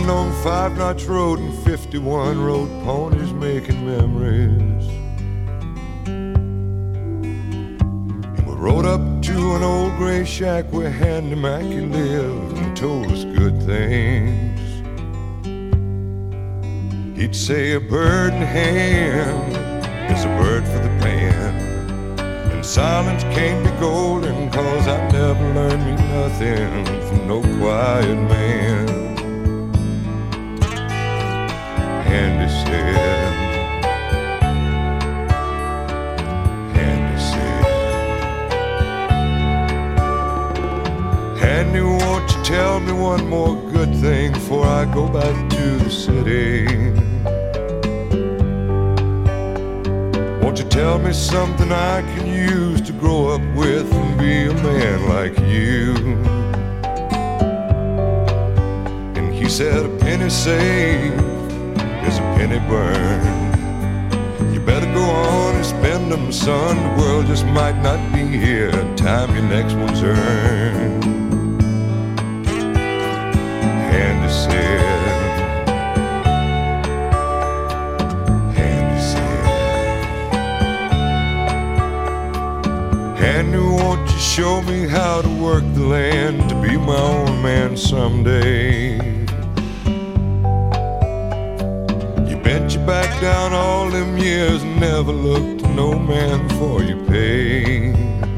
Sitting on 5 Notch Road and 51 rode ponies making memories. And we rode up to an old gray shack where Handy Mackie lived and told us good things. He'd say a bird in hand is a bird for the pan, and silence can't be golden, 'cause I never learned me nothing from no quiet man. Handy said, Handy, won't you tell me one more good thing before I go back to the city? Won't you tell me something I can use to grow up with and be a man like you? And he said, a penny saved is a penny burned. You better go on and spend them, son. The world just might not be here in time your next one's earned. Handy said, Handy, won't you show me how to work the land to be my own man someday? You bent your back down all them years and never looked to no man for your pay.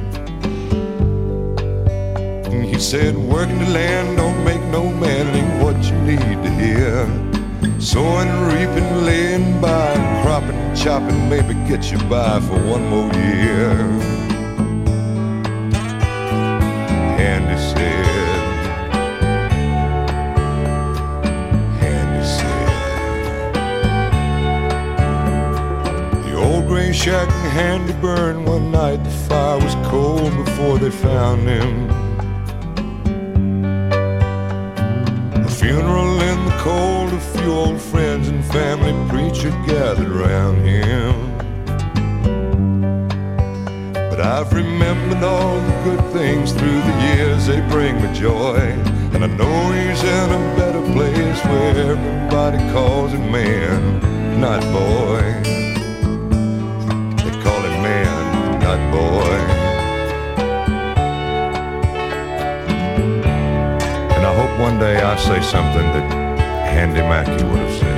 And he said, working the land don't make no man, it ain't what you need to hear. Sowing and reaping, laying by, cropping and chopping, maybe get you by for one more year. Handy said, the old gray shack in Handy burned one night. The fire was cold before they found him. A funeral in the cold, a few old friends and family, preacher gathered around him. But I've remembered all the good things through the years, they bring me joy. And I know he's in a better place where everybody calls him man, not boy. They call him man, not boy. And I hope one day I say something that Handy Mackie would have said.